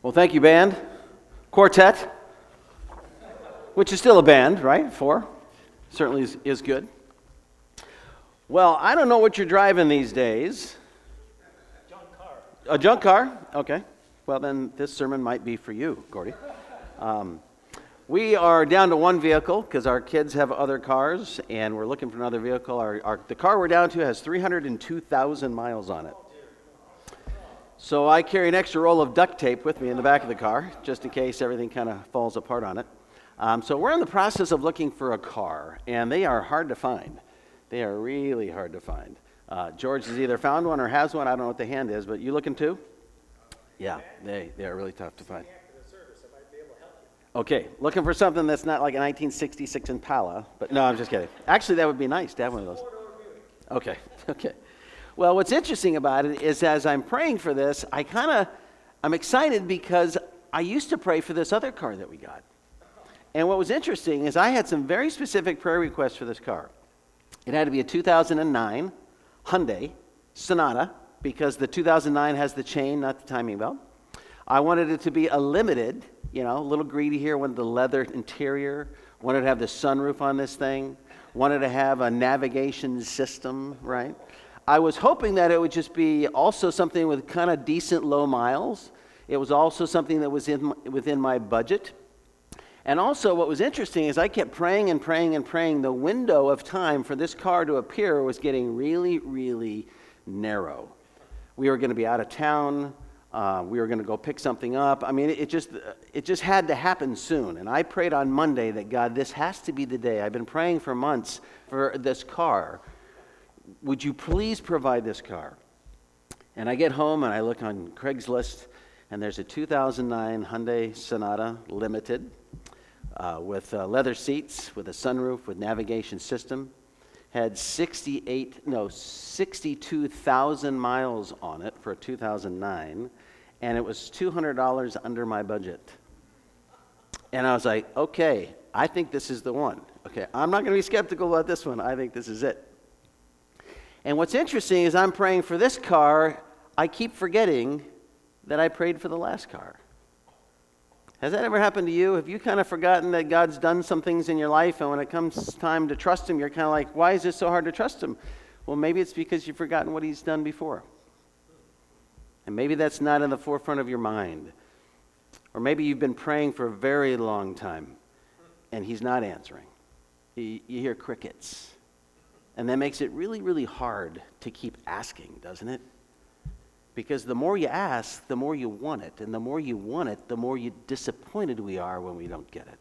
Well, thank you, band. Quartet, which is still a band, right? Four. Certainly is good. Well, I don't know what you're driving these days. Junk car. A junk car? Okay. Well, then this sermon might be for you, Gordy. We are down to one vehicle because our kids have other cars, and we're looking for another vehicle. The car we're down to has 302,000 miles on it. So I carry an extra roll of duct tape with me in the back of the car, just in case everything kind of falls apart on it. So we're in the process of looking for a car, and they are hard to find. They are really hard to find. George has either found one or has one. I don't know what the hand is, but you looking too? Yeah, they are really tough to find. Okay, looking for something that's not like a 1966 Impala, but no, I'm just kidding. Actually, that would be nice to have one of those. Okay. Well, what's interesting about it is as I'm praying for this, I'm excited because I used to pray for this other car that we got. And what was interesting is I had some very specific prayer requests for this car. It had to be a 2009 Hyundai Sonata because the 2009 has the chain, not the timing belt. I wanted it to be a limited, a little greedy here, wanted the leather interior, wanted to have the sunroof on this thing, wanted to have a navigation system, right? I was hoping that it would just be also something with kind of decent low miles. It was also something that was within my budget. And also what was interesting is I kept praying and praying and praying. The window of time for this car to appear was getting really, really narrow. We were going to be out of town. We were going to go pick something up. I mean, it just had to happen soon. And I prayed on Monday that, God, this has to be the day. I've been praying for months for this car. Would you please provide this car? And I get home and I look on Craigslist, and there's a 2009 Hyundai Sonata Limited with leather seats, with a sunroof, with navigation system. Had 62,000 miles on it for a 2009, and it was $200 under my budget. And I was like, okay, I think this is the one. Okay, I'm not going to be skeptical about this one. I think this is it. And what's interesting is I'm praying for this car, I keep forgetting that I prayed for the last car. Has that ever happened to you? Have you kind of forgotten that God's done some things in your life, and when it comes time to trust Him, you're kind of like, why is this so hard to trust Him? Well, maybe it's because you've forgotten what He's done before. And maybe that's not in the forefront of your mind. Or maybe you've been praying for a very long time, and He's not answering. You hear crickets. And that makes it really, really hard to keep asking, doesn't it? Because the more you ask, the more you want it. And the more you want it, the more disappointed we are when we don't get it.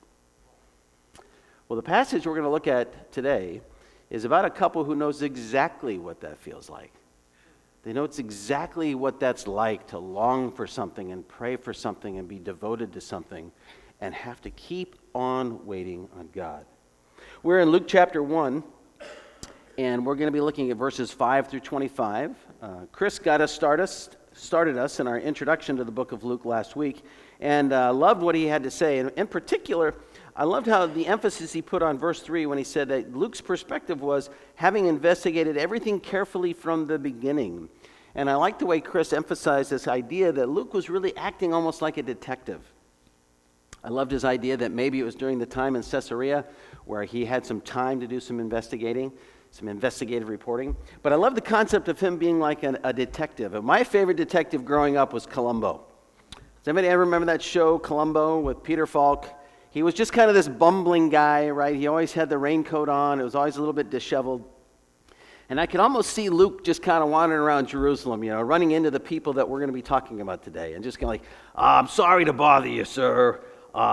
Well, the passage we're going to look at today is about a couple who knows exactly what that feels like. They know it's exactly what that's like to long for something and pray for something and be devoted to something and have to keep on waiting on God. We're in Luke chapter 1. And we're going to be looking at verses 5 through 25. Chris got us started us in our introduction to the book of Luke last week, and loved what he had to say. And in particular, I loved how the emphasis he put on verse 3 when he said that Luke's perspective was having investigated everything carefully from the beginning. And I like the way Chris emphasized this idea that Luke was really acting almost like a detective. I loved his idea that maybe it was during the time in Caesarea where he had some time to do some investigating. Some investigative reporting. But I love the concept of him being like a detective. And my favorite detective growing up was Columbo. Does anybody ever remember that show, Columbo, with Peter Falk? He was just kind of this bumbling guy, right? He always had the raincoat on. It was always a little bit disheveled. And I could almost see Luke just kind of wandering around Jerusalem, running into the people that we're going to be talking about today. And just kind of like, I'm sorry to bother you, sir.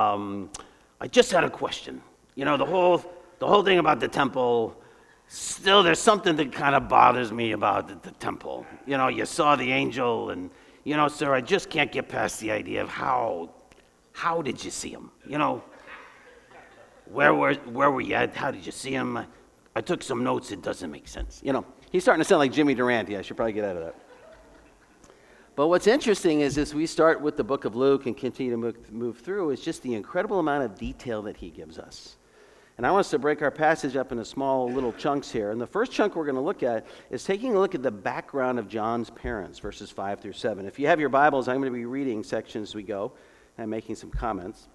I just had a question. The whole thing about the temple. Still, there's something that kind of bothers me about the temple. You saw the angel, and, sir, I just can't get past the idea of how did you see him? Where were you at? How did you see him? I took some notes. It doesn't make sense. He's starting to sound like Jimmy Durante. I should probably get out of that. But what's interesting is as we start with the book of Luke and continue to move through, is just the incredible amount of detail that he gives us. And I want us to break our passage up into small little chunks here. And the first chunk we're going to look at is taking a look at the background of John's parents, verses 5 through 7. If you have your Bibles, I'm going to be reading sections as we go and making some comments.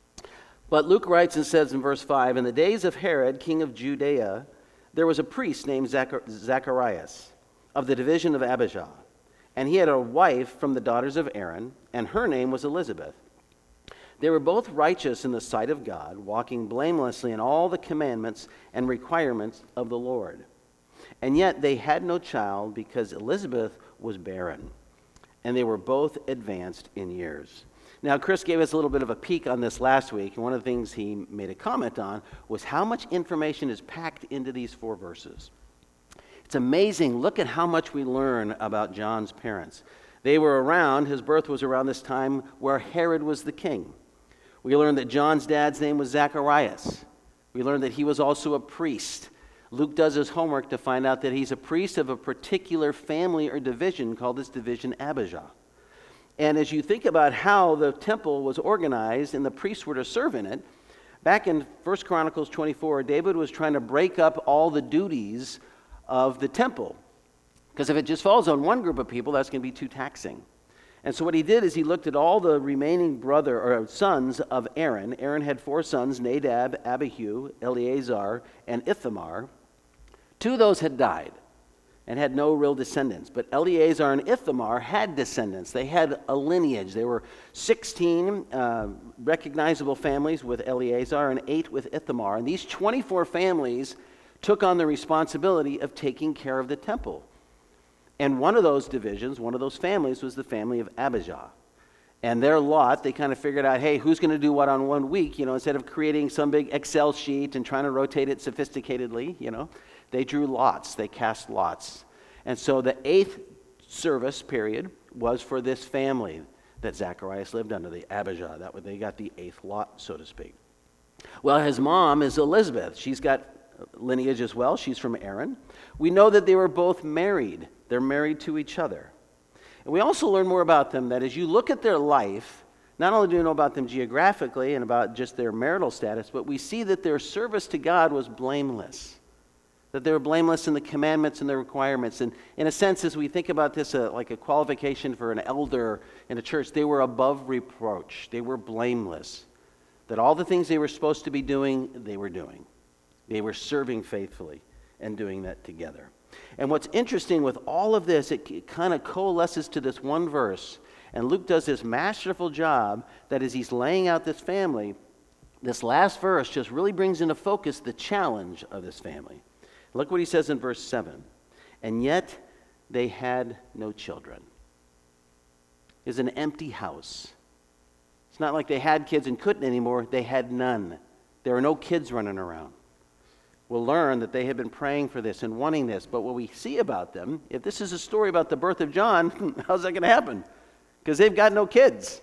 But Luke writes and says in verse 5, "In the days of Herod, king of Judea, there was a priest named Zacharias of the division of Abijah. And he had a wife from the daughters of Aaron, and her name was Elizabeth. They were both righteous in the sight of God, walking blamelessly in all the commandments and requirements of the Lord. And yet they had no child because Elizabeth was barren, and they were both advanced in years." Now, Chris gave us a little bit of a peek on this last week, and one of the things he made a comment on was how much information is packed into these 4 verses. It's amazing. Look at how much we learn about John's parents. They were around, his birth was around this time where Herod was the king. We learned that John's dad's name was Zacharias. We learned that he was also a priest. Luke does his homework to find out that he's a priest of a particular family or division called this division Abijah. And as you think about how the temple was organized and the priests were to serve in it, back in 1 Chronicles 24, David was trying to break up all the duties of the temple. Because if it just falls on one group of people, that's going to be too taxing. And so what he did is he looked at all the remaining sons of Aaron. Aaron had 4 sons, Nadab, Abihu, Eleazar, and Ithamar. 2 of those had died and had no real descendants. But Eleazar and Ithamar had descendants. They had a lineage. There were 16 recognizable families with Eleazar and 8 with Ithamar. And these 24 families took on the responsibility of taking care of the temple. And one of those divisions, one of those families, was the family of Abijah. And their lot, they kind of figured out, hey, who's going to do what on one week? Instead of creating some big Excel sheet and trying to rotate it sophisticatedly, they drew lots. They cast lots. And so the 8th service period was for this family that Zacharias lived under, the Abijah. They got the 8th lot, so to speak. Well, his mom is Elizabeth. She's got lineage as well. She's from Aaron. We know that they were both married. They're married to each other. And we also learn more about them that as you look at their life, not only do we know about them geographically and about just their marital status, but we see that their service to God was blameless. That they were blameless in the commandments and the requirements. And in a sense, as we think about this, like a qualification for an elder in a church, they were above reproach. They were blameless. That all the things they were supposed to be doing, they were doing. They were serving faithfully and doing that together. And what's interesting with all of this, it kind of coalesces to this one verse. And Luke does this masterful job that as he's laying out this family, this last verse just really brings into focus the challenge of this family. Look what he says in verse 7. "And yet they had no children." It's an empty house. It's not like they had kids and couldn't anymore. They had none. There were no kids running around. We'll learn that they had been praying for this and wanting this. But what we see about them, if this is a story about the birth of John, how's that going to happen? Because they've got no kids.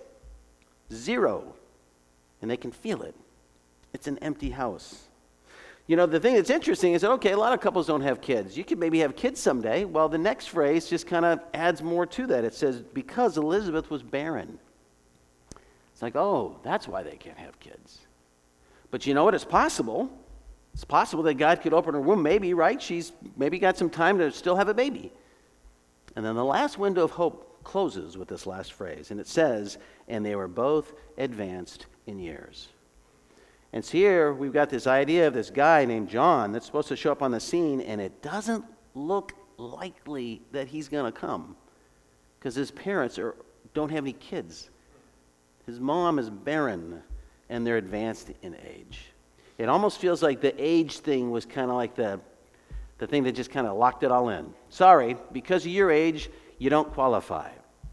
0. And they can feel it. It's an empty house. The thing that's interesting is that, okay, a lot of couples don't have kids. You could maybe have kids someday. Well, the next phrase just kind of adds more to that. It says, because Elizabeth was barren. It's like, oh, that's why they can't have kids. But you know what? It's possible. It's possible that God could open her womb, maybe, right? She's maybe got some time to still have a baby. And then the last window of hope closes with this last phrase. And it says, and they were both advanced in years. And so here we've got this idea of this guy named John that's supposed to show up on the scene, and it doesn't look likely that he's going to come because his parents don't have any kids. His mom is barren, and they're advanced in age. It almost feels like the age thing was kind of like the thing that just kind of locked it all in. Sorry, because of your age, you don't qualify.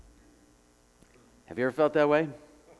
Have you ever felt that way?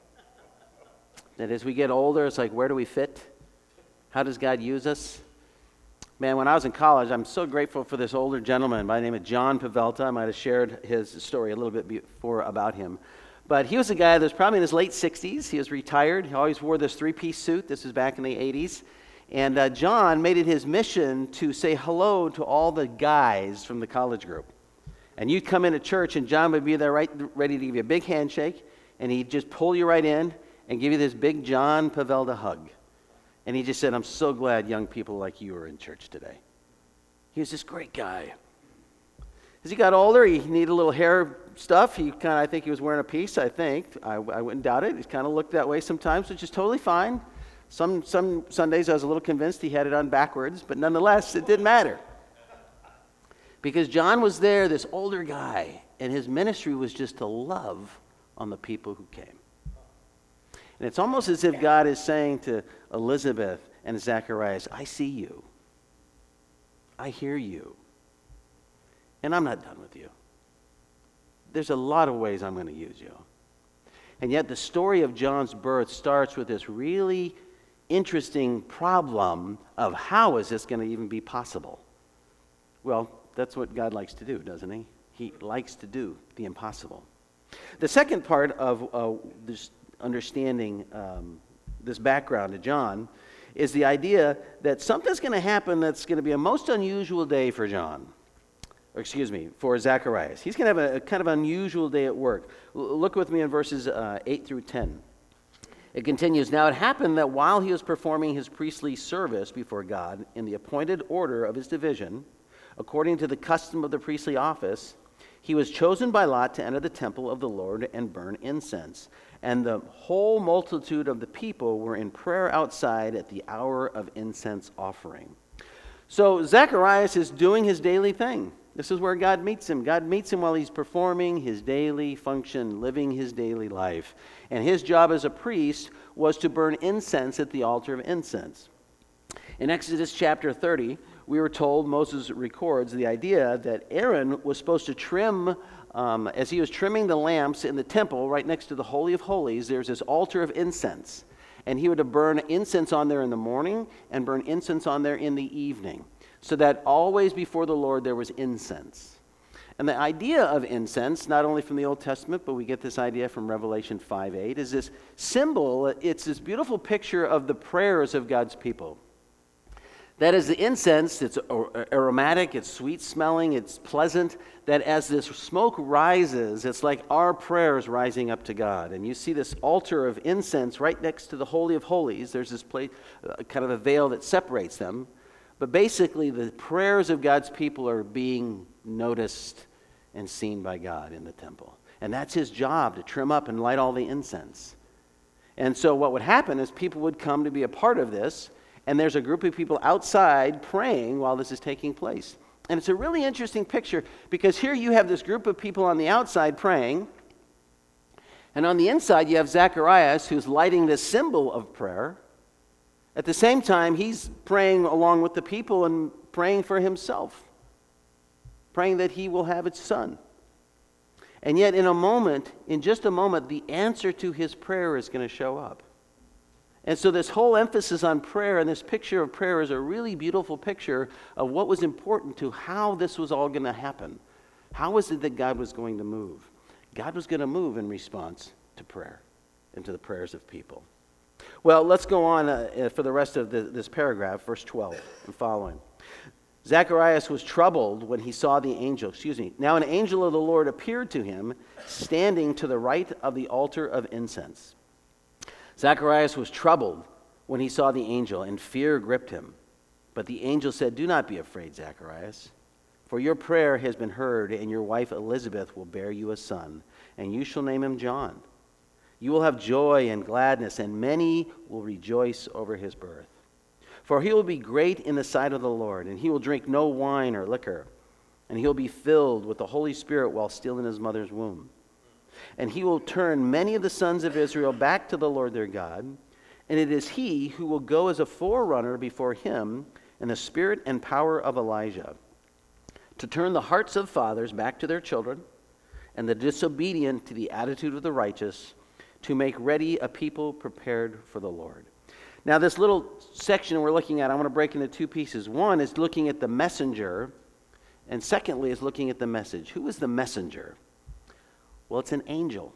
That as we get older, it's like, where do we fit? How does God use us? Man, when I was in college, I'm so grateful for this older gentleman by the name of John Pavelta. I might have shared his story a little bit before about him. But he was a guy that was probably in his late 60s. He was retired. He always wore this 3-piece suit. This was back in the 80s. And John made it his mission to say hello to all the guys from the college group. And you'd come into church, and John would be there ready to give you a big handshake, and he'd just pull you right in and give you this big John Pavelta hug. And he just said, I'm so glad young people like you are in church today. He was this great guy. As he got older, he needed a little hair stuff. I think he was wearing a piece, I think. I wouldn't doubt it. He kind of looked that way sometimes, which is totally fine. Some Sundays I was a little convinced he had it on backwards, but nonetheless, it didn't matter. Because John was there, this older guy, and his ministry was just to love on the people who came. And it's almost as if God is saying to Elizabeth and Zacharias, I see you. I hear you. And I'm not done with you. There's a lot of ways I'm going to use you. And yet the story of John's birth starts with this really interesting problem of how is this going to even be possible? Well, that's what God likes to do, doesn't he? He likes to do the impossible. The second part of this understanding this background to John is the idea that something's going to happen that's going to be a most unusual day for for Zacharias. He's going to have a kind of unusual day at work. Look with me in verses 8 through 10. It continues, Now it happened that while he was performing his priestly service before God in the appointed order of his division, according to the custom of the priestly office, he was chosen by lot to enter the temple of the Lord and burn incense. And the whole multitude of the people were in prayer outside at the hour of incense offering. So Zacharias is doing his daily thing. This is where God meets him. God meets him while he's performing his daily function, living his daily life. And his job as a priest was to burn incense at the altar of incense. In Exodus chapter 30, we were told, Moses records the idea that Aaron was supposed to trim, as he was trimming the lamps in the temple right next to the Holy of Holies, there's this altar of incense. And he would burn incense on there in the morning and burn incense on there in the evening. So that always before the Lord there was incense. And the idea of incense, not only from the Old Testament, but we get this idea from Revelation 5:8, is this symbol, it's this beautiful picture of the prayers of God's people. That is, the incense, it's aromatic, it's sweet smelling, it's pleasant, that as this smoke rises, it's like our prayers rising up to God. And you see this altar of incense right next to the Holy of Holies. There's this place, kind of a veil that separates them. But basically, the prayers of God's people are being noticed and seen by God in the temple. And that's his job, to trim up and light all the incense. And so what would happen is people would come to be a part of this, and there's a group of people outside praying while this is taking place. And it's a really interesting picture, because here you have this group of people on the outside praying, and on the inside you have Zacharias, who's lighting this symbol of prayer. At the same time, he's praying along with the people and praying for himself, praying that he will have its son. And yet in just a moment, the answer to his prayer is going to show up. And so this whole emphasis on prayer and this picture of prayer is a really beautiful picture of what was important to how this was all going to happen. How was it that God was going to move? God was going to move in response to prayer and to the prayers of people. Well, let's go on for the rest of this paragraph, verse 12 and following. Zacharias was troubled when he saw the angel. Now an angel of the Lord appeared to him, standing to the right of the altar of incense. Zacharias was troubled when he saw the angel, and fear gripped him. But the angel said, Do not be afraid, Zacharias, for your prayer has been heard, and your wife Elizabeth will bear you a son, and you shall name him John. You will have joy and gladness, and many will rejoice over his birth. For he will be great in the sight of the Lord, and he will drink no wine or liquor, and he will be filled with the Holy Spirit while still in his mother's womb. And he will turn many of the sons of Israel back to the Lord their God, and it is he who will go as a forerunner before him in the spirit and power of Elijah, to turn the hearts of fathers back to their children, and the disobedient to the attitude of the righteous, to make ready a people prepared for the Lord. Now, this little section we're looking at, I want to break into two pieces. One is looking at the messenger, and secondly is looking at the message. Who is the messenger? Well, it's an angel.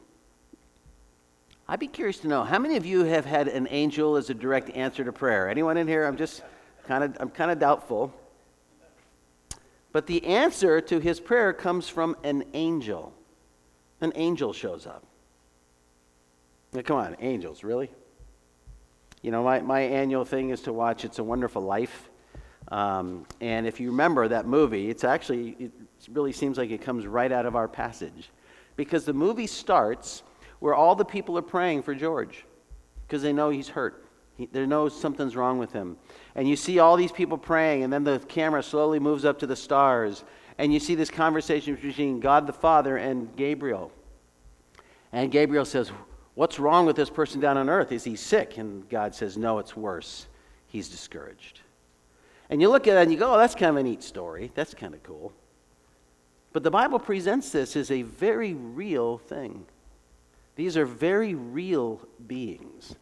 I'd be curious to know, how many of you have had an angel as a direct answer to prayer? Anyone in here? I'm kind of doubtful. But the answer to his prayer comes from an angel. An angel shows up. Now, come on, angels, really? My annual thing is to watch It's a Wonderful Life. And if you remember that movie, it really seems like it comes right out of our passage. Because the movie starts where all the people are praying for George because they know he's hurt. They know something's wrong with him. And you see all these people praying, and then the camera slowly moves up to the stars, and you see this conversation between God the Father and Gabriel. And Gabriel says, "What's wrong with this person down on earth? Is he sick?" And God says, "No, it's worse. He's discouraged." And you look at it and you go, "Oh, that's kind of a neat story. That's kind of cool." But the Bible presents this as a very real thing. These are very real beings.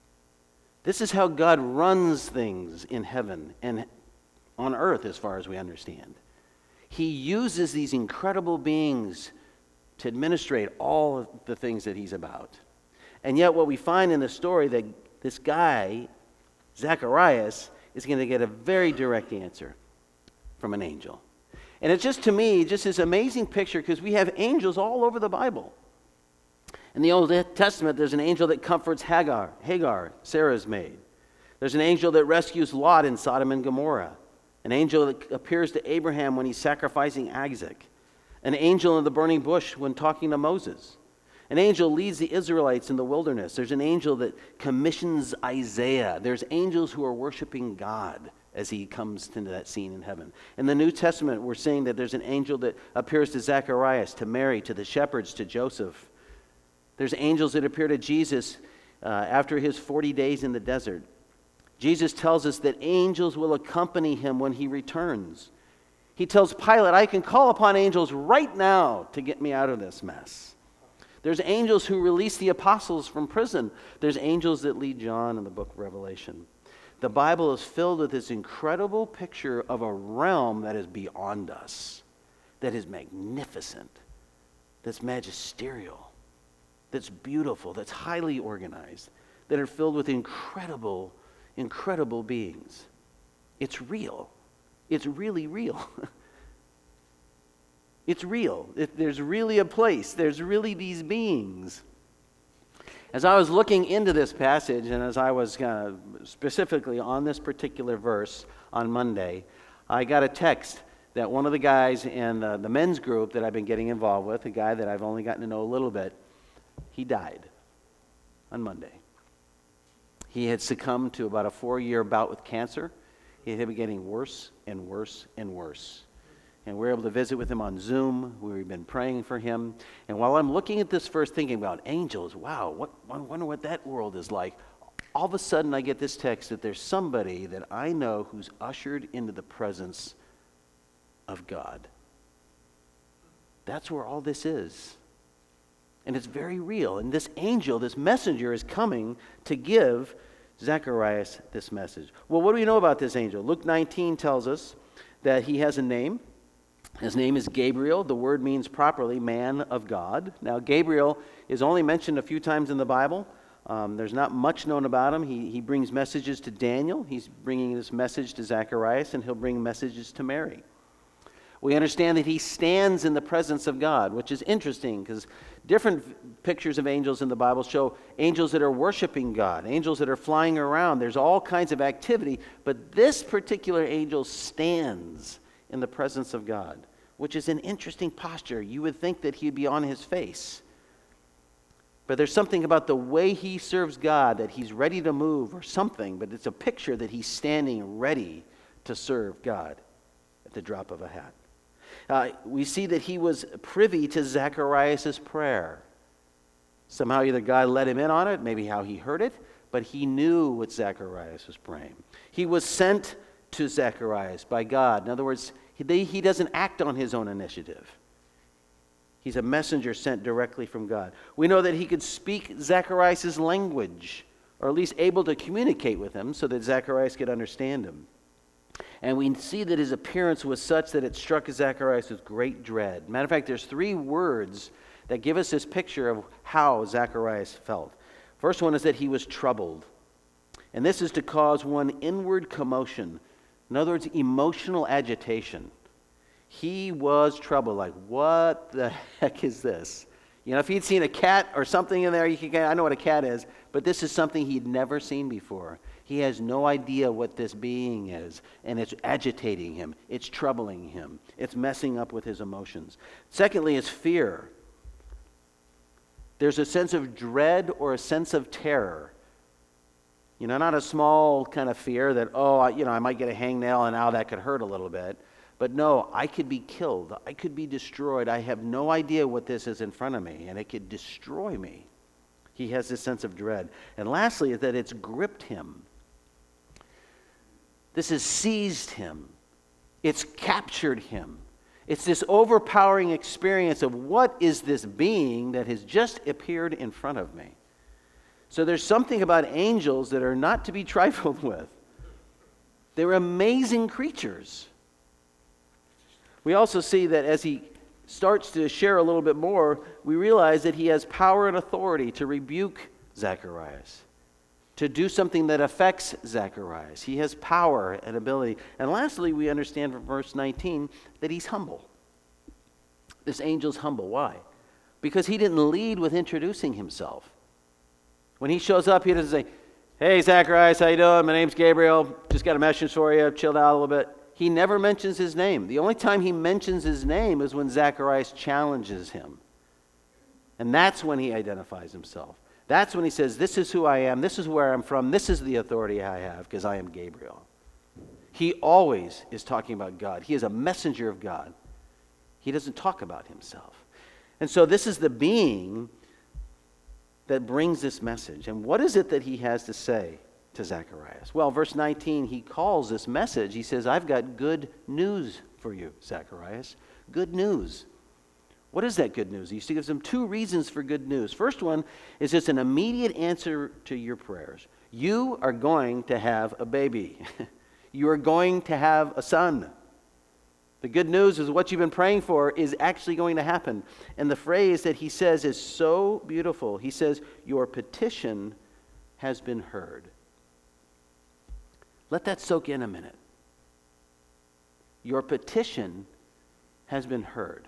This is how God runs things in heaven and on earth, as far as we understand. He uses these incredible beings to administrate all of the things that he's about. And yet what we find in the story, that this guy, Zacharias, is going to get a very direct answer from an angel. And it's just, to me, just this amazing picture, because we have angels all over the Bible. In the Old Testament, there's an angel that comforts Hagar, Sarah's maid. There's an angel that rescues Lot in Sodom and Gomorrah. An angel that appears to Abraham when he's sacrificing Isaac. An angel in the burning bush when talking to Moses. An angel leads the Israelites in the wilderness. There's an angel that commissions Isaiah. There's angels who are worshiping God as he comes into that scene in heaven. In the New Testament, we're seeing that there's an angel that appears to Zacharias, to Mary, to the shepherds, to Joseph. There's angels that appear to Jesus after his 40 days in the desert. Jesus tells us that angels will accompany him when he returns. He tells Pilate, "I can call upon angels right now to get me out of this mess." There's angels who release the apostles from prison. There's angels that lead John in the book of Revelation. The Bible is filled with this incredible picture of a realm that is beyond us, that is magnificent, that's magisterial, that's beautiful, that's highly organized, that are filled with incredible, incredible beings. It's real. It's really real. It's real. There's really a place. There's really these beings. As I was looking into this passage, and as I was specifically on this particular verse on Monday, I got a text that one of the guys in the men's group that I've been getting involved with, a guy that I've only gotten to know a little bit, he died on Monday. He had succumbed to about a 4-year bout with cancer. It had been getting worse and worse and worse. And we were able to visit with him on Zoom. We've been praying for him. And while I'm looking at this verse, thinking about angels, wow, I wonder what that world is like. All of a sudden, I get this text that there's somebody that I know who's ushered into the presence of God. That's where all this is. And it's very real. And this angel, this messenger, is coming to give Zacharias this message. Well, what do we know about this angel? Luke 19 tells us that he has a name. His name is Gabriel. The word means properly man of God. Now, Gabriel is only mentioned a few times in the Bible. There's not much known about him. He brings messages to Daniel. He's bringing this message to Zacharias, and he'll bring messages to Mary. We understand that he stands in the presence of God, which is interesting because different pictures of angels in the Bible show angels that are worshiping God, angels that are flying around. There's all kinds of activity, but this particular angel stands in the presence of God, which is an interesting posture. You would think that he'd be on his face. But there's something about the way he serves God, that he's ready to move or something, but it's a picture that he's standing ready to serve God at the drop of a hat. We see that he was privy to Zacharias' prayer. Somehow either God let him in on it, maybe how he heard it, but he knew what Zacharias was praying. He was sent to Zacharias by God. In other words, he doesn't act on his own initiative. He's a messenger sent directly from God. We know that he could speak Zacharias' language, or at least able to communicate with him so that Zacharias could understand him. And we see that his appearance was such that it struck Zacharias with great dread. Matter of fact, there's 3 words that give us this picture of how Zacharias felt. First one is that he was troubled. And this is to cause one inward commotion. In other words, emotional agitation. He was troubled, like, what the heck is this? You know, if he'd seen a cat or something in there, I know what a cat is, but this is something he'd never seen before. He has no idea what this being is, and it's agitating him. It's troubling him. It's messing up with his emotions. Secondly, is fear. There's a sense of dread or a sense of terror. You know, not a small kind of fear that, I might get a hangnail and that could hurt a little bit. But no, I could be killed. I could be destroyed. I have no idea what this is in front of me, and it could destroy me. He has this sense of dread. And lastly, is that it's gripped him. This has seized him. It's captured him. It's this overpowering experience of what is this being that has just appeared in front of me. So there's something about angels that are not to be trifled with. They're amazing creatures. We also see that as he starts to share a little bit more, we realize that he has power and authority to rebuke Zacharias, to do something that affects Zacharias. He has power and ability. And lastly, we understand from verse 19 that he's humble. This angel's humble. Why? Because he didn't lead with introducing himself. When he shows up, he doesn't say, "Hey, Zacharias, how you doing? My name's Gabriel. Just got a message for you. Chilled out a little bit." He never mentions his name. The only time he mentions his name is when Zacharias challenges him. And that's when he identifies himself. That's when he says, "This is who I am. This is where I'm from. This is the authority I have because I am Gabriel." He always is talking about God. He is a messenger of God. He doesn't talk about himself. And so this is the being that brings this message. And what is it that he has to say to Zacharias? Well, verse 19, he calls this message, he says, "I've got good news for you, Zacharias." Good news. What is that good news? He gives him two reasons for good news. First one is it's an immediate answer to your prayers. You are going to have a baby. You are going to have a son. The good news is what you've been praying for is actually going to happen. And the phrase that he says is so beautiful. He says, "Your petition has been heard." Let that soak in a minute. Your petition has been heard.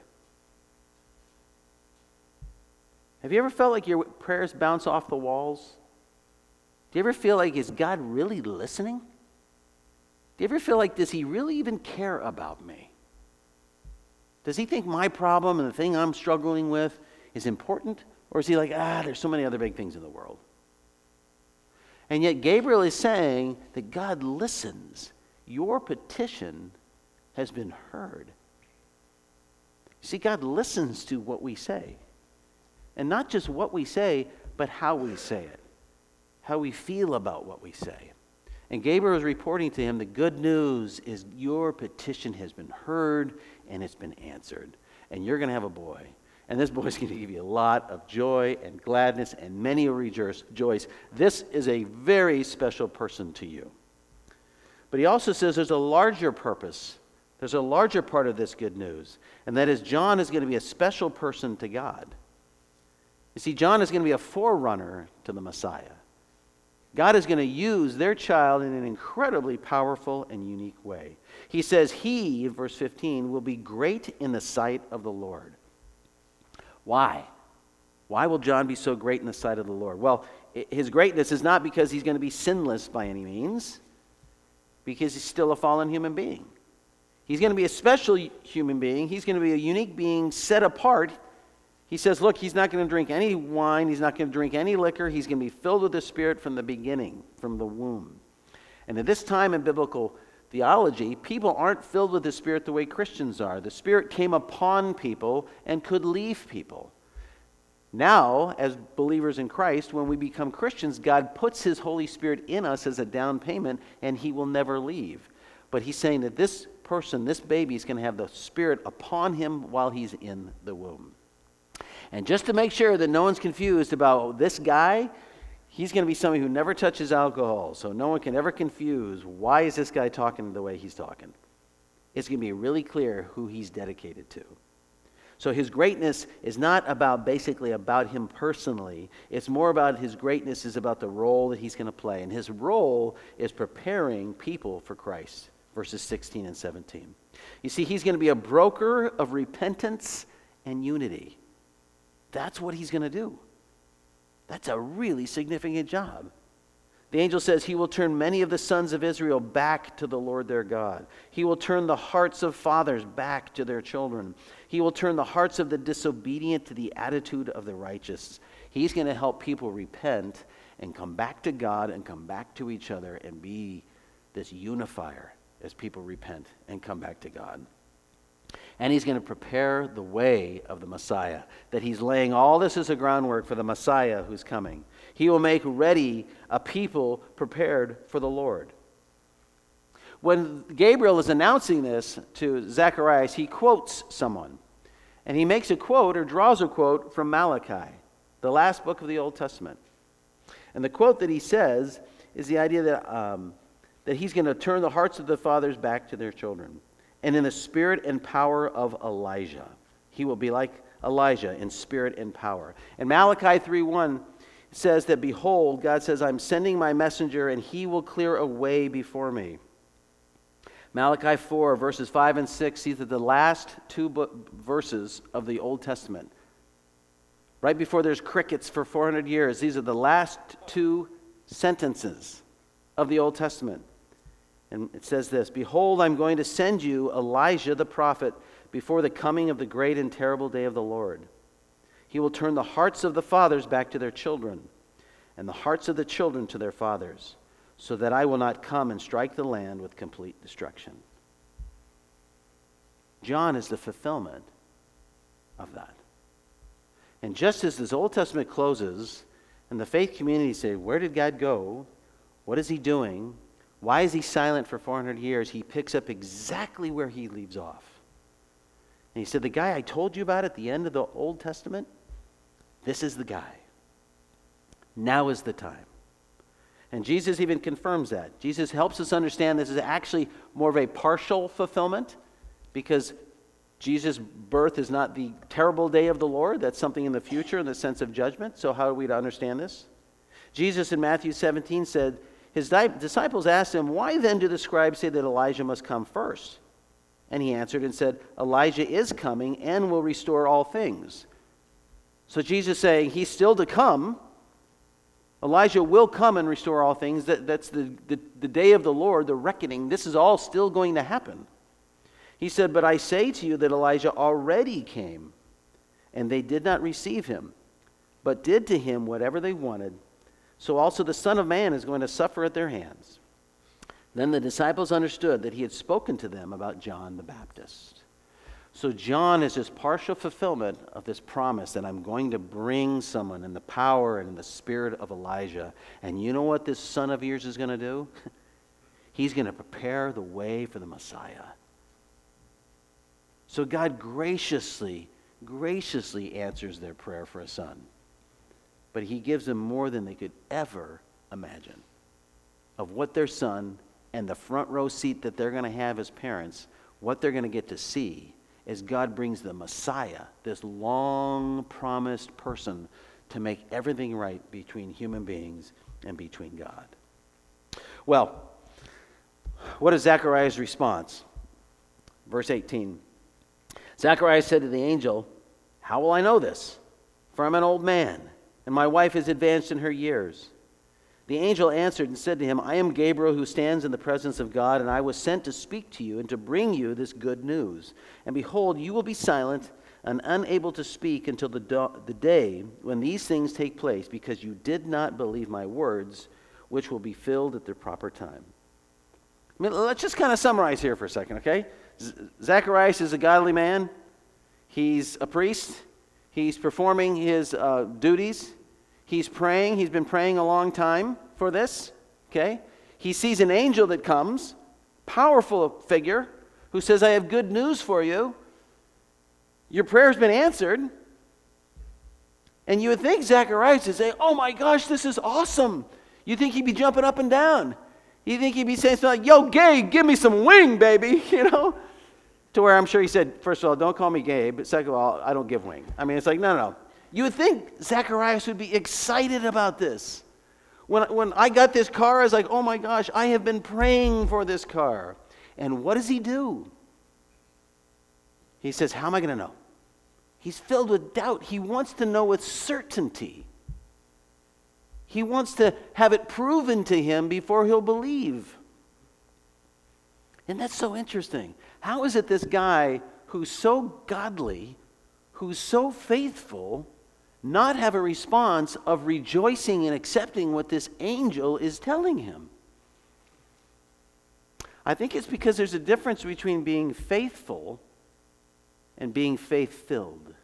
Have you ever felt like your prayers bounce off the walls? Do you ever feel like, is God really listening? Do you ever feel like, does he really even care about me? Does he think my problem and the thing I'm struggling with is important? Or is he like, there's so many other big things in the world? And yet Gabriel is saying that God listens. Your petition has been heard. See, God listens to what we say. And not just what we say, but how we say it. How we feel about what we say. And Gabriel is reporting to him the good news is your petition has been heard and it's been answered. And you're going to have a boy. And this boy's going to give you a lot of joy and gladness, and many will rejoice. This is a very special person to you. But he also says there's a larger purpose. There's a larger part of this good news. And that is John is going to be a special person to God. You see, John is going to be a forerunner to the Messiah. God is going to use their child in an incredibly powerful and unique way. He says he, in verse 15, will be great in the sight of the Lord. Why? Why will John be so great in the sight of the Lord? Well, his greatness is not because he's going to be sinless by any means, because he's still a fallen human being. He's going to be a special human being. He's going to be a unique being set apart. He says, look, he's not going to drink any wine. He's not going to drink any liquor. He's going to be filled with the Spirit from the beginning, from the womb. And at this time in biblical theology, people aren't filled with the Spirit the way Christians are. The Spirit came upon people and could leave people. Now, as believers in Christ, when we become Christians, God puts His Holy Spirit in us as a down payment, and He will never leave. But He's saying that this person, this baby, is going to have the Spirit upon him while he's in the womb. And just to make sure that no one's confused about this guy, he's going to be somebody who never touches alcohol, so no one can ever confuse why is this guy talking the way he's talking. It's going to be really clear who he's dedicated to. So his greatness is not basically about him personally. It's more about his greatness is about the role that he's going to play. And his role is preparing people for Christ, verses 16 and 17. You see, he's going to be a broker of repentance and unity. that's what he's going to do. That's a really significant job. The angel says he will turn many of the sons of Israel back to the Lord their God. He will turn the hearts of fathers back to their children. He will turn the hearts of the disobedient to the attitude of the righteous. He's going to help people repent and come back to God and come back to each other and be this unifier as people repent and come back to God. And he's going to prepare the way of the Messiah, that he's laying all this as a groundwork for the Messiah who's coming. He will make ready a people prepared for the Lord. When Gabriel is announcing this to Zacharias, he quotes someone. And he makes a quote or draws a quote from Malachi, the last book of the Old Testament. And the quote that he says is the idea that he's going to turn the hearts of the fathers back to their children. And in the spirit and power of Elijah. He will be like Elijah in spirit and power. And Malachi 3:1 says that, behold, God says, I'm sending my messenger and he will clear a way before me. Malachi 4 verses 5 and 6, these are the last two verses of the Old Testament. Right before there's crickets for 400 years, these are the last two sentences of the Old Testament. And it says this, behold, I'm going to send you Elijah the prophet before the coming of the great and terrible day of the Lord. He will turn the hearts of the fathers back to their children, and the hearts of the children to their fathers, so that I will not come and strike the land with complete destruction. John is the fulfillment of that. And just as this Old Testament closes, and the faith community say, where did God go? What is he doing? Why is he silent for 400 years? He picks up exactly where he leaves off. And he said, the guy I told you about at the end of the Old Testament, this is the guy. Now is the time. And Jesus even confirms that. Jesus helps us understand this is actually more of a partial fulfillment, because Jesus' birth is not the terrible day of the Lord. That's something in the future in the sense of judgment. So how are we to understand this? Jesus in Matthew 17 said, his disciples asked him, why then do the scribes say that Elijah must come first? And he answered and said, Elijah is coming and will restore all things. So Jesus saying, he's still to come. Elijah will come and restore all things. That's the day of the Lord, the reckoning. This is all still going to happen. He said, but I say to you that Elijah already came, and they did not receive him, but did to him whatever they wanted. So also the Son of Man is going to suffer at their hands. Then the disciples understood that he had spoken to them about John the Baptist. So John is this partial fulfillment of this promise that I'm going to bring someone in the power and in the spirit of Elijah. And you know what this son of yours is going to do? He's going to prepare the way for the Messiah. So God graciously answers their prayer for a son. But he gives them more than they could ever imagine of what their son and the front row seat that they're going to have as parents, what they're going to get to see as God brings the Messiah, this long-promised person, to make everything right between human beings and between God. Well, what is Zechariah's response? Verse 18. Zechariah said to the angel, how will I know this? For I'm an old man, and my wife is advanced in her years. The angel answered and said to him, I am Gabriel, who stands in the presence of God, and I was sent to speak to you and to bring you this good news. And behold, you will be silent and unable to speak until the day when these things take place, because you did not believe my words, which will be filled at their proper time. I mean, let's just kind of summarize here for a second, okay? Zacharias is a godly man. He's a priest. He's performing his duties. He's praying. He's been praying a long time for this. Okay? He sees an angel that comes, powerful figure, who says, I have good news for you. Your prayer's been answered. And you would think Zacharias would say, oh my gosh, this is awesome. You think he'd be jumping up and down. You think he'd be saying something like, yo, Gabe, give me some wing, baby, you know? To where I'm sure he said, first of all, don't call me Gabe, but second of all, I don't give wing. I mean, it's like, no. You would think Zacharias would be excited about this. When I got this car, I was like, oh my gosh, I have been praying for this car. And what does he do? He says, how am I going to know? He's filled with doubt. He wants to know with certainty. He wants to have it proven to him before he'll believe. And that's so interesting. How is it this guy who's so godly, who's so faithful, not have a response of rejoicing and accepting what this angel is telling him? I think it's because there's a difference between being faithful and being faith-filled.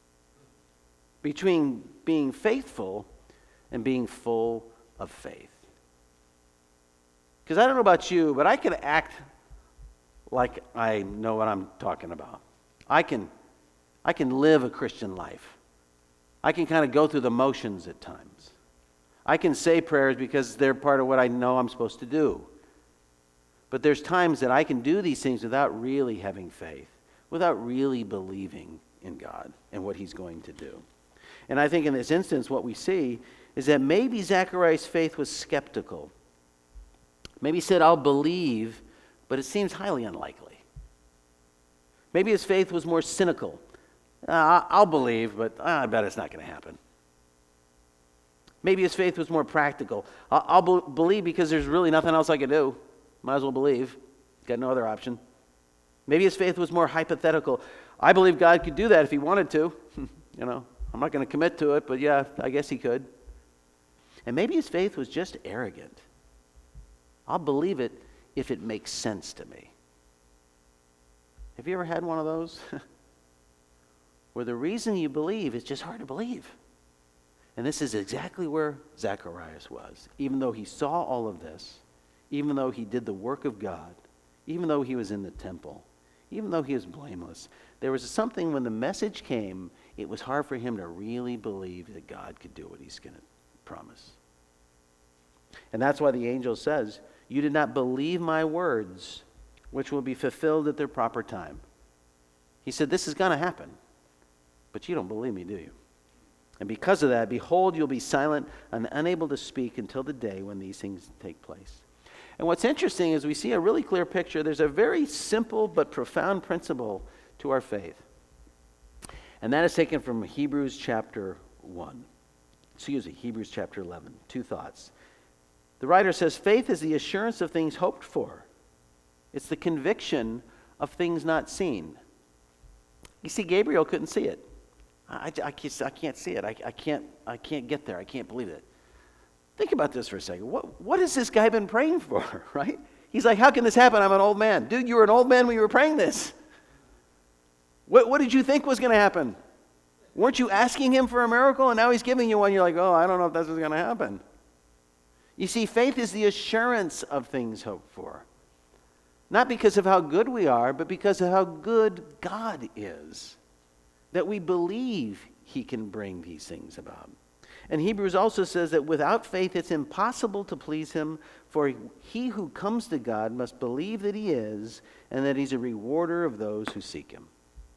Between being faithful and being full of faith. Because I don't know about you, but I can act like I know what I'm talking about. I can live a Christian life. I can kind of go through the motions at times. I can say prayers because they're part of what I know I'm supposed to do. But there's times that I can do these things without really having faith, without really believing in God and what he's going to do. And I think in this instance what we see is that maybe Zechariah's faith was skeptical. Maybe he said, I'll believe, but it seems highly unlikely. Maybe his faith was more cynical. I'll believe, but I bet it's not going to happen. Maybe his faith was more practical. I'll believe because there's really nothing else I can do. Might as well believe. Got no other option. Maybe his faith was more hypothetical. I believe God could do that if he wanted to. I'm not going to commit to it, but yeah, I guess he could. And maybe his faith was just arrogant. I'll believe it if it makes sense to me. Have you ever had one of those? Where the reason you believe is just hard to believe. And this is exactly where Zacharias was. Even though he saw all of this, even though he did the work of God, even though he was in the temple, even though he was blameless, there was something when the message came, it was hard for him to really believe that God could do what he's going to promise. And that's why the angel says, you did not believe my words, which will be fulfilled at their proper time. He said, this is going to happen, but you don't believe me, do you? And because of that, behold, you'll be silent and unable to speak until the day when these things take place. And what's interesting is we see a really clear picture. There's a very simple but profound principle to our faith. And that is taken from Hebrews chapter 11. Two thoughts. The writer says, faith is the assurance of things hoped for. It's the conviction of things not seen. You see, Gabriel couldn't see it. I can't see it. I can't get there. I can't believe it. Think about this for a second. What has this guy been praying for, right? He's like, how can this happen? I'm an old man. Dude, you were an old man when you were praying this. What did you think was going to happen? Weren't you asking him for a miracle? And now he's giving you one. You're like, oh, I don't know if this is going to happen. You see, faith is the assurance of things hoped for. Not because of how good we are, but because of how good God is. That we believe he can bring these things about. And Hebrews also says that without faith it's impossible to please him, for he who comes to God must believe that he is, and that he's a rewarder of those who seek him.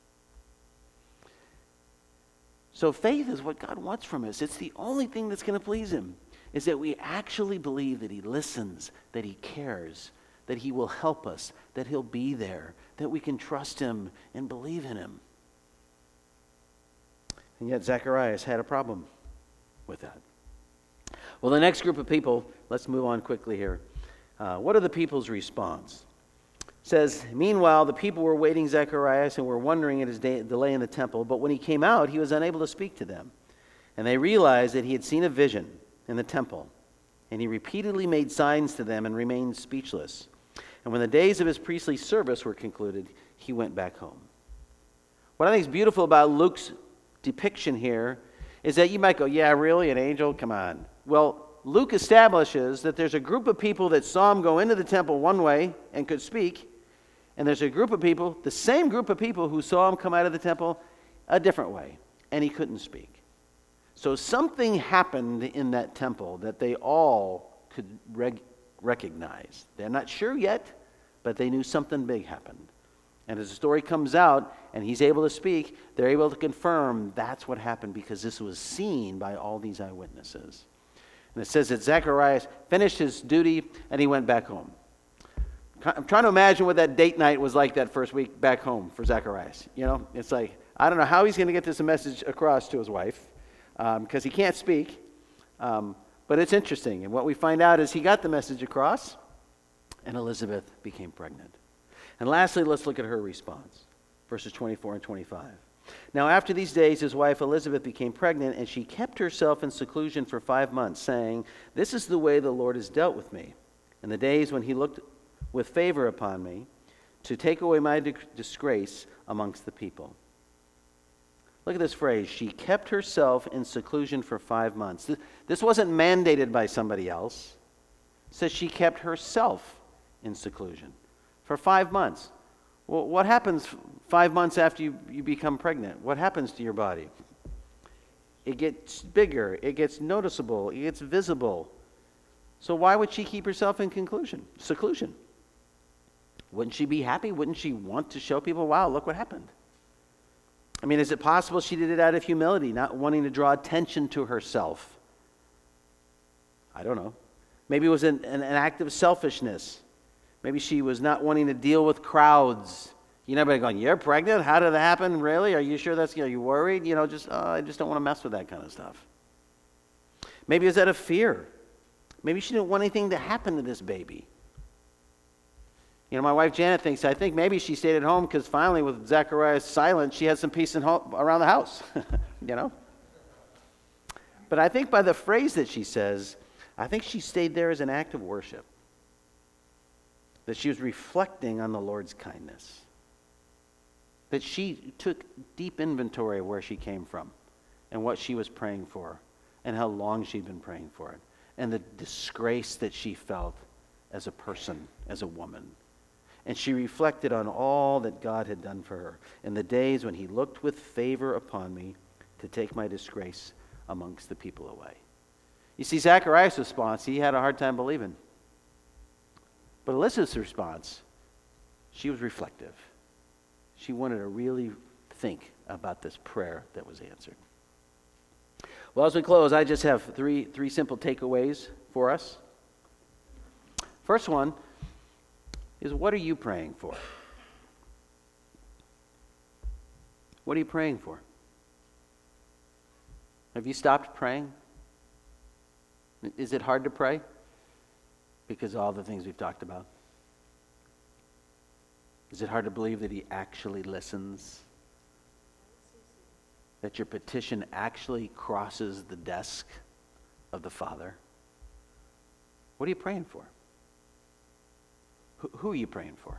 So faith is what God wants from us. It's the only thing that's going to please him, is that we actually believe that he listens, that he cares, that he will help us, that he'll be there, that we can trust him and believe in him. And yet Zacharias had a problem with that. Well, the next group of people, let's move on quickly here. What are the people's response? It says, meanwhile, the people were waiting Zacharias and were wondering at his delay in the temple, but when he came out, he was unable to speak to them. And they realized that he had seen a vision in the temple, and he repeatedly made signs to them and remained speechless. And when the days of his priestly service were concluded, he went back home. What I think is beautiful about Luke's depiction here is that you might go, yeah, really, an angel? Come on. Well, Luke establishes that there's a group of people that saw him go into the temple one way and could speak, and there's a group of people, the same group of people who saw him come out of the temple a different way, and he couldn't speak. So something happened in that temple that they all could recognize. They're not sure yet, but they knew something big happened. And as the story comes out and he's able to speak, they're able to confirm that's what happened because this was seen by all these eyewitnesses. And it says that Zacharias finished his duty and he went back home. I'm trying to imagine what that date night was like that first week back home for Zacharias. You know, it's like, I don't know how he's going to get this message across to his wife because he can't speak. But it's interesting. And what we find out is he got the message across, and Elizabeth became pregnant. And lastly, let's look at her response. Verses 24 and 25. Now after these days, his wife Elizabeth became pregnant, and she kept herself in seclusion for 5 months, saying, "This is the way the Lord has dealt with me in the days when he looked with favor upon me to take away my disgrace amongst the people." Look at this phrase. She kept herself in seclusion for 5 months. This wasn't mandated by somebody else. It says she kept herself in seclusion for 5 months. Well, what happens 5 months after you become pregnant? What happens to your body? It gets bigger. It gets noticeable. It gets visible. So why would she keep herself in seclusion? Wouldn't she be happy? Wouldn't she want to show people, wow, look what happened? I mean, is it possible she did it out of humility, not wanting to draw attention to herself? I don't know. Maybe it was an act of selfishness. Maybe she was not wanting to deal with crowds. You know, everybody going, "You're pregnant? How did that happen? Really? Are you sure that's, are you worried?" I just don't want to mess with that kind of stuff. Maybe it was out of fear. Maybe she didn't want anything to happen to this baby. My wife Janet I think maybe she stayed at home because finally with Zacharias silent, she had some peace around the house, But I think by the phrase that she says, I think she stayed there as an act of worship. That she was reflecting on the Lord's kindness. That she took deep inventory of where she came from and what she was praying for and how long she'd been praying for it and the disgrace that she felt as a person, as a woman. And she reflected on all that God had done for her in the days when he looked with favor upon me to take my disgrace amongst the people away. You see, Zacharias' response, he had a hard time believing. But Elizabeth's response, she was reflective. She wanted to really think about this prayer that was answered. Well, as we close, I just have three simple takeaways for us. First one is, what are you praying for? What are you praying for? Have you stopped praying? Is it hard to pray? Because of all the things we've talked about. Is it hard to believe that he actually listens? That your petition actually crosses the desk of the Father? What are you praying for? Who are you praying for?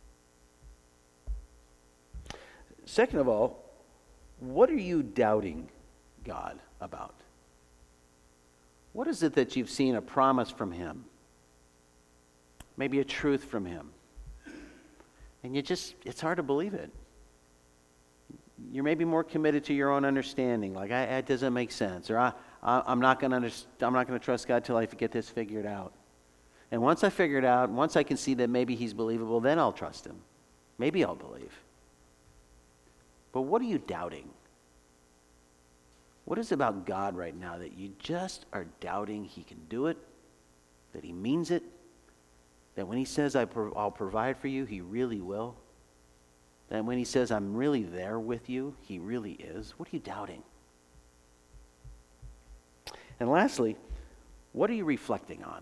Second of all, what are you doubting God about? What is it that you've seen a promise from him? Maybe a truth from him. And it's hard to believe it. You're maybe more committed to your own understanding. Like, it doesn't make sense. Or I'm not going to trust God till I get this figured out. And once I figure it out, once I can see that maybe he's believable, then I'll trust him. Maybe I'll believe. But what are you doubting? What is it about God right now that you just are doubting he can do it, that he means it, that when he says I'll provide for you, he really will, that when he says I'm really there with you, he really is? What are you doubting? And lastly, what are you reflecting on?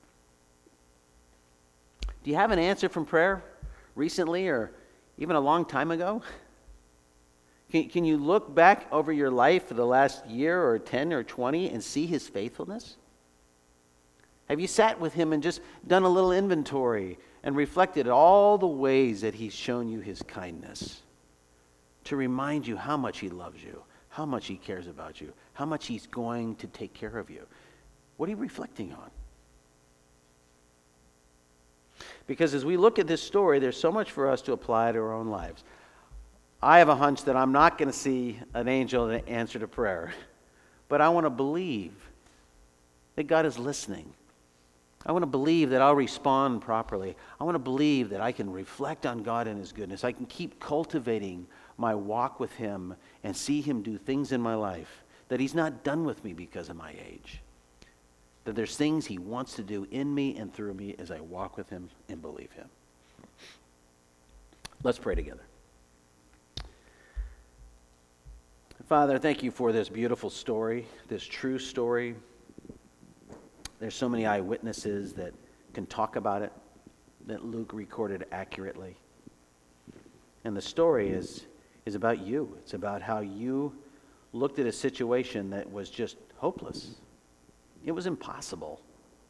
Do you have an answer from prayer recently or even a long time ago? Can you look back over your life for the last year or 10 or 20 and see his faithfulness? Have you sat with him and just done a little inventory and reflected all the ways that he's shown you his kindness to remind you how much he loves you, how much he cares about you, how much he's going to take care of you? What are you reflecting on? Because as we look at this story, there's so much for us to apply to our own lives. I have a hunch that I'm not going to see an angel answer to prayer, but I want to believe that God is listening. I want to believe that I'll respond properly. I want to believe that I can reflect on God and his goodness. I can keep cultivating my walk with him and see him do things in my life, that he's not done with me because of my age. That there's things he wants to do in me and through me as I walk with him and believe him. Let's pray together. Father, thank you for this beautiful story, this true story. There's so many eyewitnesses that can talk about it, that Luke recorded accurately. And the story is about you. It's about how you looked at a situation that was just hopeless. It was impossible.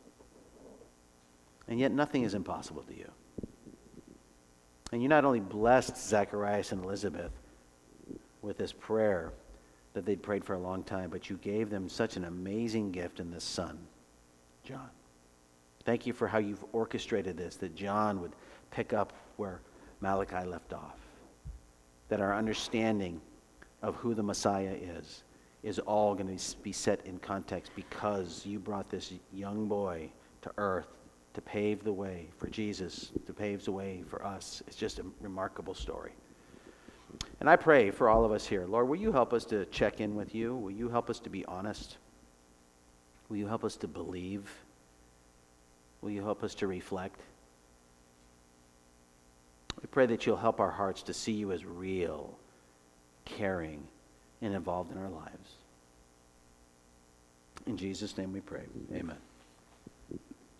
And yet nothing is impossible to you. And you not only blessed Zacharias and Elizabeth with this prayer that they'd prayed for a long time, but you gave them such an amazing gift in this son, John. Thank you for how you've orchestrated this, that John would pick up where Malachi left off, that our understanding of who the Messiah is all going to be set in context because you brought this young boy to earth to pave the way for Jesus, to pave the way for us. It's just a remarkable story. And I pray for all of us here, Lord, will you help us to check in with you? Will you help us to be honest? Will you help us to believe? Will you help us to reflect? We pray that you'll help our hearts to see you as real, caring, and involved in our lives. In Jesus' name we pray. Amen.